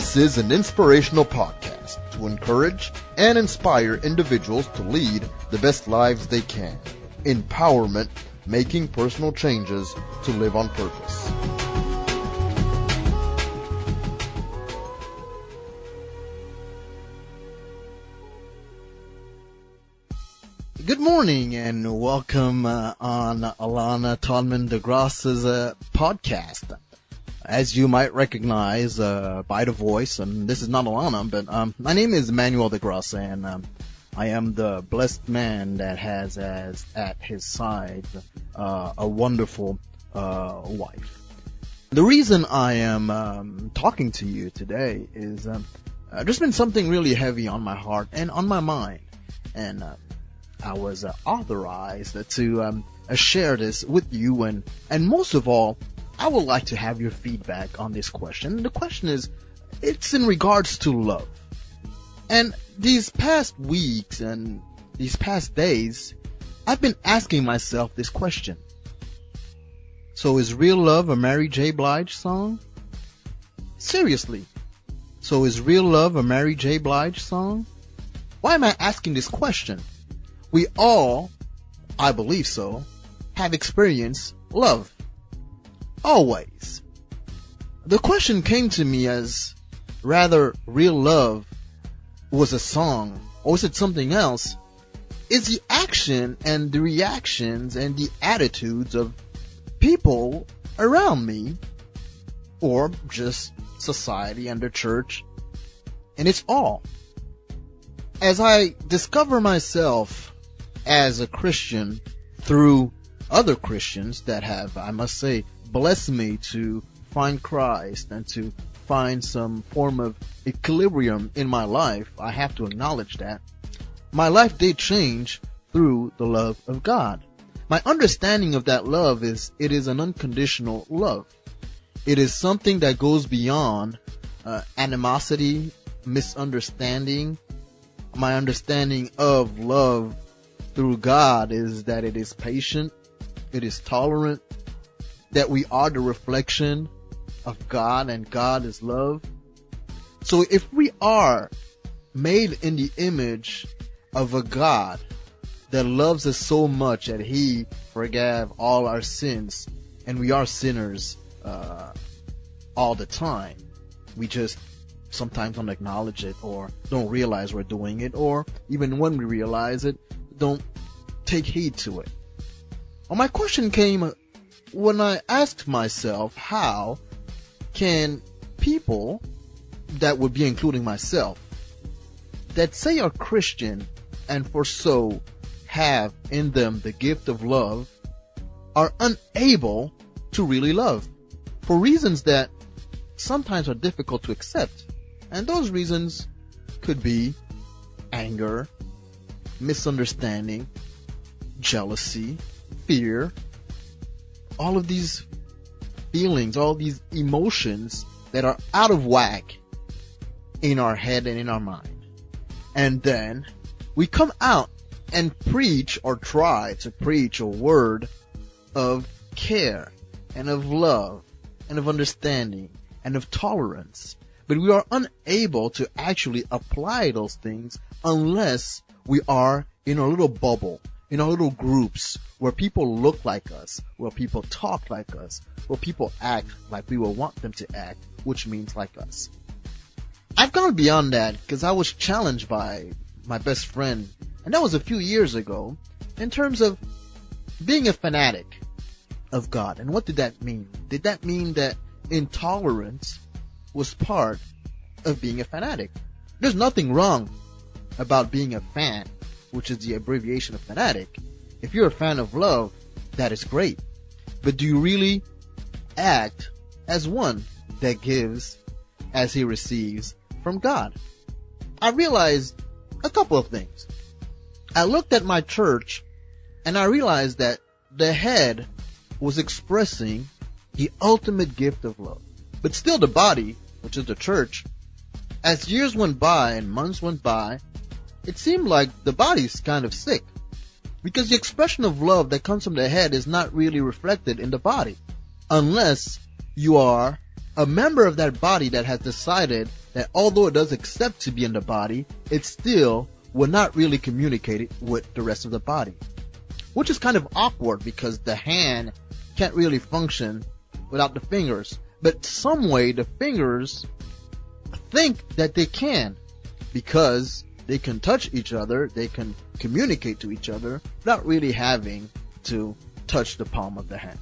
This is an inspirational podcast to encourage and inspire individuals to lead the best lives they can. Empowerment, making personal changes to live on purpose. Good morning and welcome on Alana Tonman DeGrasse's podcast. As you might recognize by the voice, and this is not Alana, but my name is Emmanuel DeGrasse, and I am the blessed man that has as at his side a wonderful wife. The reason I am talking to you today is there's been something really heavy on my heart and on my mind, and I was authorized to share this with you, and most of all, I would like to have your feedback on this question. The question is, it's in regards to love. And these past weeks and these past days, I've been asking myself this question. So is Real Love a Mary J. Blige song? Seriously. So is Real Love a Mary J. Blige song? Why am I asking this question? We all, I believe so, have experienced love. Always. The question came to me as rather Real Love was a song, or is it something else? Is the action and the reactions and the attitudes of people around me, or just society and the church, and it's all. As I discover myself as a Christian through other Christians that have, I must say, blessed me to find Christ and to find some form of equilibrium in my life, I have to acknowledge that. My life did change through the love of God. My understanding of that love is, it is an unconditional love. It is something that goes beyond animosity, misunderstanding. My understanding of love through God is that it is patient, it is tolerant, that we are the reflection of God and God is love. So if we are made in the image of a God that loves us so much that He forgave all our sins, and we are sinners all the time, we just sometimes don't acknowledge it or don't realize we're doing it, or even when we realize it, don't take heed to it. Well, my question came when I asked myself, how can people, that would be including myself, that say are Christian and for so have in them the gift of love, are unable to really love for reasons that sometimes are difficult to accept. And those reasons could be anger, misunderstanding, jealousy, fear, all of these feelings, all these emotions that are out of whack in our head and in our mind. And then we come out and preach or try to preach a word of care and of love and of understanding and of tolerance. But we are unable to actually apply those things unless we are in a little bubble, in our little groups where people look like us, where people talk like us, where people act like we will want them to act, which means like us. I've gone beyond that because I was challenged by my best friend, and that was a few years ago, in terms of being a fanatic of God. And what did that mean? Did that mean that intolerance was part of being a fanatic? There's nothing wrong about being a fan, which is the abbreviation of fanatic. If you're a fan of love, that is great. But do you really act as one that gives as he receives from God? I realized a couple of things. I looked at my church and I realized that the head was expressing the ultimate gift of love. But still the body, which is the church, as years went by and months went by, it seemed like the body's kind of sick, because the expression of love that comes from the head is not really reflected in the body, unless you are a member of that body that has decided that although it does accept to be in the body, it still will not really communicate it with the rest of the body. Which is kind of awkward because the hand can't really function without the fingers. But some way the fingers think that they can, because they can touch each other, they can communicate to each other without really having to touch the palm of the hand.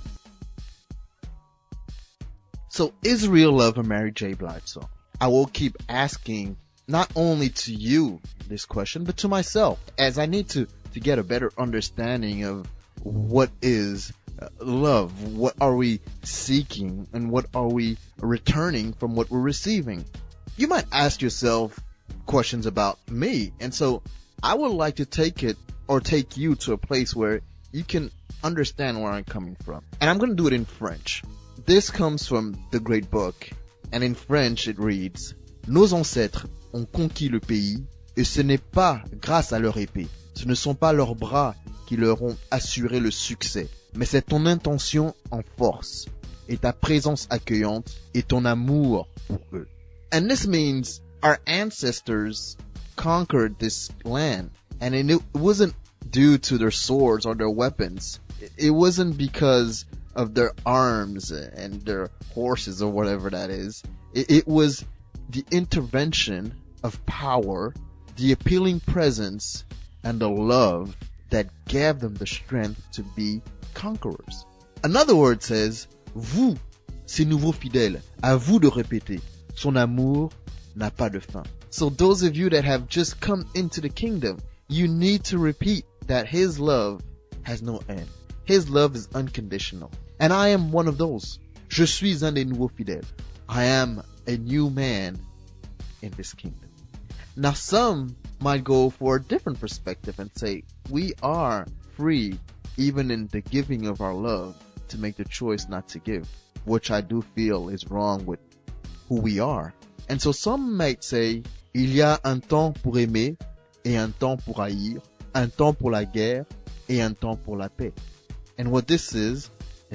So is real love a Mary J. Blige song? I will keep asking not only to you this question, but to myself, as I need to get a better understanding of what is love, what are we seeking, and what are we returning from what we're receiving. You might ask yourself questions about me, and so I would like to take you to a place where you can understand where I'm coming from. And I'm going to do it in French. This comes from the great book, and in French it reads, Nos ancêtres ont conquis le pays, et ce n'est pas grâce à leur épée. Ce ne sont pas leurs bras qui leur ont assuré le succès, mais c'est ton intention en force, et ta présence accueillante, et ton amour pour eux. And this means our ancestors conquered this land, and it wasn't due to their swords or their weapons. It wasn't because of their arms and their horses or whatever that is. It was the intervention of power, the appealing presence, and the love that gave them the strength to be conquerors. Another word says, vous, ces nouveaux fidèles, à vous de répéter, son amour n'a pas de fin. So those of you that have just come into the kingdom, you need to repeat that his love has no end. His love is unconditional. And I am one of those. Je suis un des nouveaux fidèles. I am a new man in this kingdom. Now some might go for a different perspective and say, we are free, even in the giving of our love, to make the choice not to give, which I do feel is wrong with who we are. And so some might say, il y a un temps pour aimer et un temps pour haïr, un temps pour la guerre et un temps pour la paix. And what this is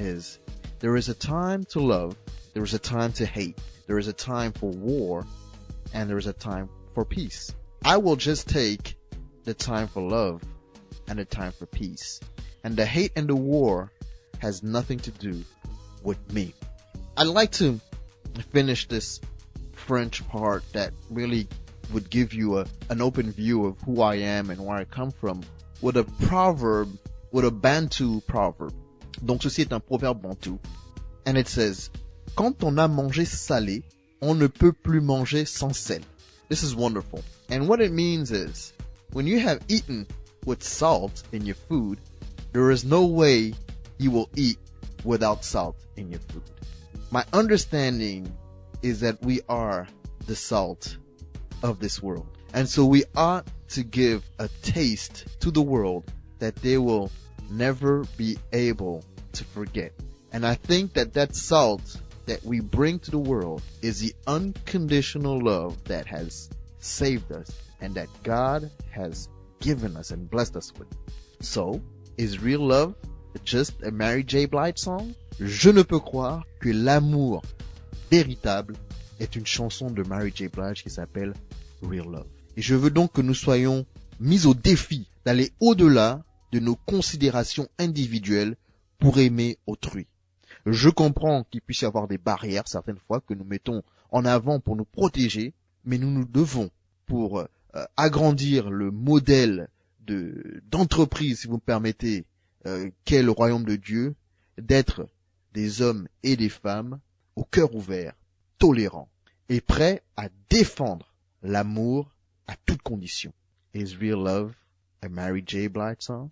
there is a time to love, there is a time to hate, there is a time for war, and there is a time for peace. I will just take the time for love and the time for peace. And the hate and the war has nothing to do with me. I'd like to finish this French part that really would give you an open view of who I am and where I come from with a proverb, with a Bantu proverb. Donc ceci est un proverbe bantou. And it says, quand on a mangé salé, on ne peut plus manger sans sel. This is wonderful. And what it means is, when you have eaten with salt in your food, there is no way you will eat without salt in your food. My understanding is that we are the salt of this world. And so we ought to give a taste to the world that they will never be able to forget. And I think that salt that we bring to the world is the unconditional love that has saved us and that God has given us and blessed us with. So, is real love just a Mary J. Blige song? Je ne peux croire que l'amour véritable est une chanson de Mary J. Blige qui s'appelle Real Love. Et je veux donc que nous soyons mis au défi d'aller au-delà de nos considérations individuelles pour aimer autrui. Je comprends qu'il puisse y avoir des barrières certaines fois que nous mettons en avant pour nous protéger, mais nous devons, pour agrandir le modèle d'entreprise, si vous me permettez, qu'est le royaume de Dieu, d'être des hommes et des femmes au cœur ouvert, tolérants et prêts à défendre l'amour à toute condition. Is Real Love a Mary J. Blige song?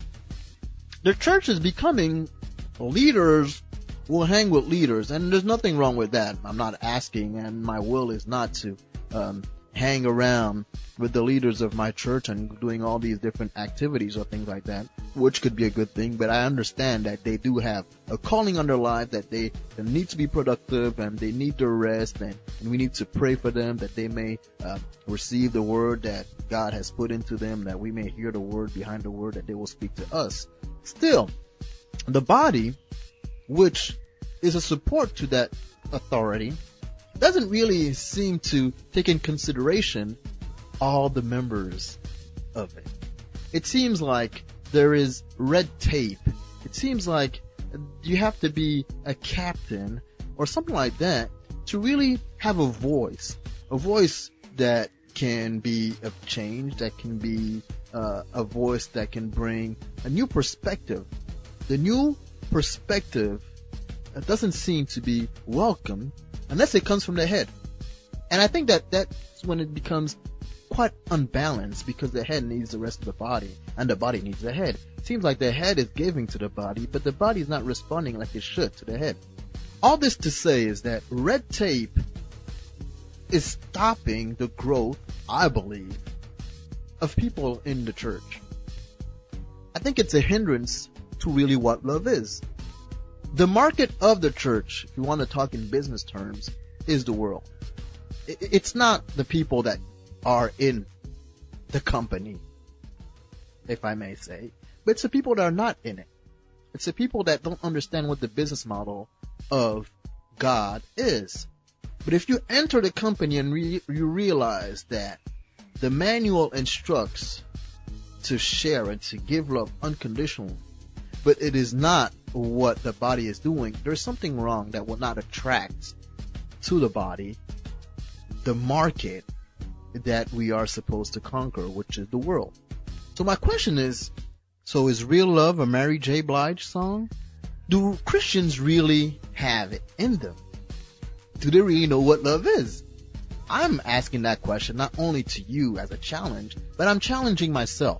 The church is becoming leaders will hang with leaders, and there's nothing wrong with that. I'm not asking, and my will is not to hang around with the leaders of my church and doing all these different activities or things like that, which could be a good thing, but I understand that they do have a calling on their life, that they need to be productive and they need to rest, and we need to pray for them that they may receive the word that God has put into them, that we may hear the word behind the word that they will speak to us. Still, the body, which is a support to that authority, doesn't really seem to take in consideration all the members of it. It seems like there is red tape. It seems like you have to be a captain or something like that to really have a voice that can be of change, that can be a voice that can bring a new perspective. The new perspective doesn't seem to be welcome unless it comes from the head. And I think that's when it becomes quite unbalanced, because the head needs the rest of the body and the body needs the head. It seems like the head is giving to the body, but the body is not responding like it should to the head. All this to say is that red tape is stopping the growth, I believe, of people in the church. I think it's a hindrance to really what love is. The market of the church, if you want to talk in business terms, is the world. It's not the people that are in the company, if I may say, but it's the people that are not in it. It's the people that don't understand what the business model of God is. But if you enter the company and you realize that the manual instructs to share and to give love unconditionally, but it is not what the body is doing, there's something wrong that will not attract to the body the market that we are supposed to conquer, which is the world. So my question is, so is Real Love a Mary J. Blige song? Do Christians really have it in them? Do they really know what love is? I'm asking that question not only to you as a challenge, but I'm challenging myself.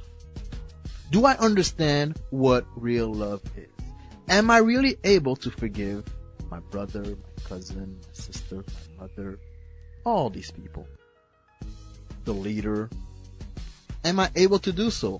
Do I understand what real love is? Am I really able to forgive my brother, my cousin, my sister, my mother, all these people? The leader. Am I able to do so?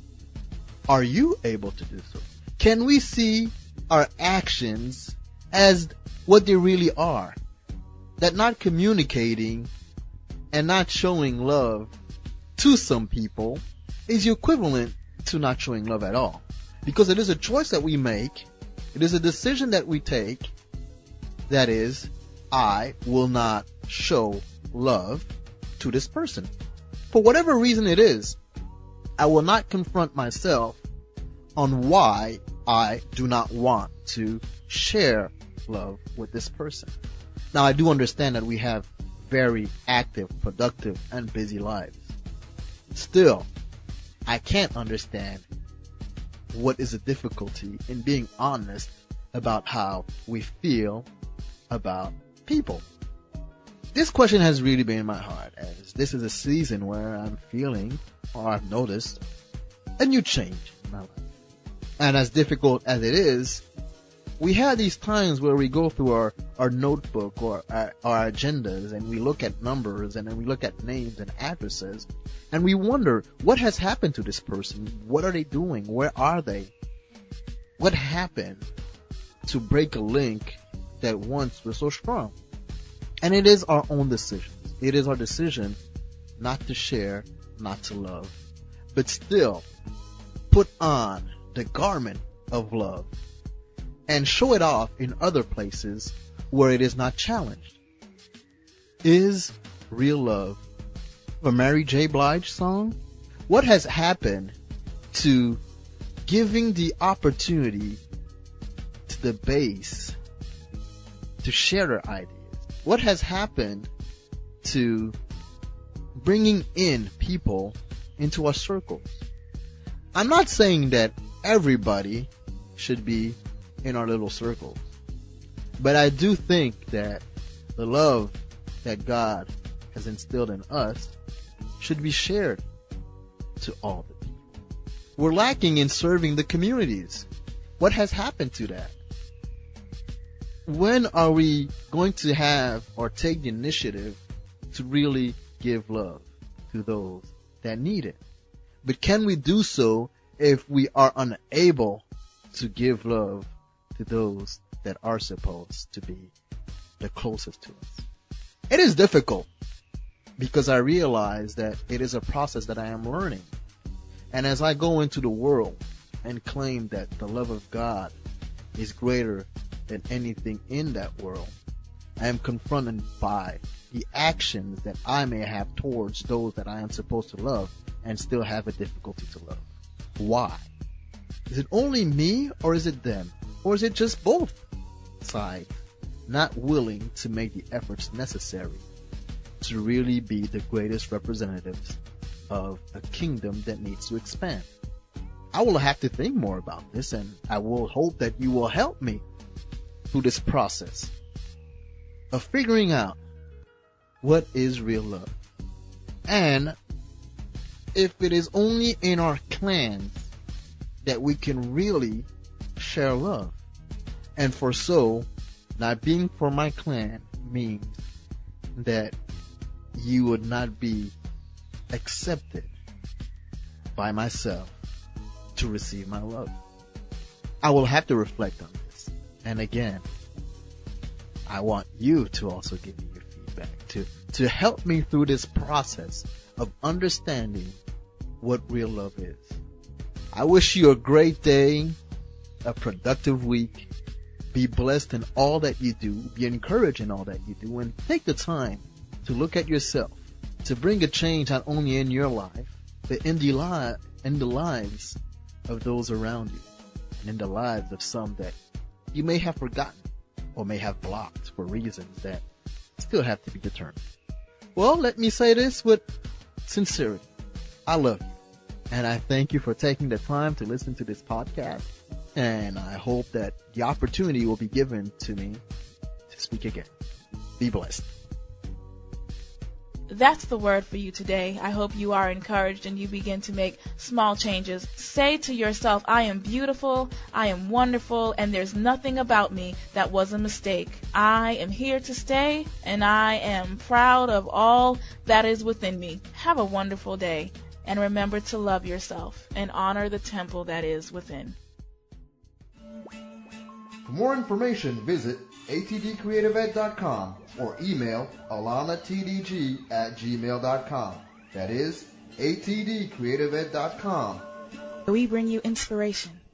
Are you able to do so? Can we see our actions as what they really are? That not communicating and not showing love to some people is equivalent to not showing love at all. Because it is a choice that we make. It is a decision that we take. That is, I will not show love to this person. For whatever reason it is, I will not confront myself on why I do not want to share love with this person. Now, I do understand that we have very active, productive, and busy lives. Still, I can't understand what is the difficulty in being honest about how we feel about people. This question has really been in my heart, as this is a season where I'm feeling, or I've noticed, a new change in my life. And as difficult as it is, we have these times where we go through our notebook or our agendas, and we look at numbers, and then we look at names and addresses, and we wonder, what has happened to this person? What are they doing? Where are they? What happened to break a link that once was so strong? And it is our own decision. It is our decision not to share, not to love, but still put on the garment of love and show it off in other places where it is not challenged. Is Real Love a Mary J. Blige song? What has happened to giving the opportunity to the base to share their ideas? What has happened to bringing in people into our circles? I'm not saying that everybody should be in our little circles, but I do think that the love that God has instilled in us should be shared to all the people. We're lacking in serving the communities. What has happened to that? When are we going to have or take the initiative to really give love to those that need it? But can we do so if we are unable to give love to those that are supposed to be the closest to us? It is difficult because I realize that it is a process that I am learning. And as I go into the world and claim that the love of God is greater than anything in that world, I am confronted by the actions that I may have towards those that I am supposed to love and still have a difficulty to love. Why? Is it only me, or is it them? Or is it just both sides not willing to make the efforts necessary to really be the greatest representatives of a kingdom that needs to expand? I will have to think more about this, and I will hope that you will help me through this process of figuring out what is real love. And if it is only in our clans that we can really share love. And for so, not being for my clan means that you would not be accepted by myself to receive my love. I will have to reflect on this. And again, I want you to also give me your feedback to help me through this process of understanding what real love is. I wish you a great day, a productive week. Be blessed in all that you do. Be encouraged in all that you do. And take the time to look at yourself, to bring a change not only in your life, but in the lives of those around you, and in the lives of some that you may have forgotten or may have blocked for reasons that still have to be determined. Well, let me say this with sincerity. I love you. And I thank you for taking the time to listen to this podcast. And I hope that the opportunity will be given to me to speak again. Be blessed. That's the word for you today. I hope you are encouraged and you begin to make small changes. Say to yourself, I am beautiful, I am wonderful, and there's nothing about me that was a mistake. I am here to stay, and I am proud of all that is within me. Have a wonderful day, and remember to love yourself and honor the temple that is within. For more information, visit atdcreativeed.com or email alanatdg@gmail.com. That is atdcreativeed.com. We bring you inspiration,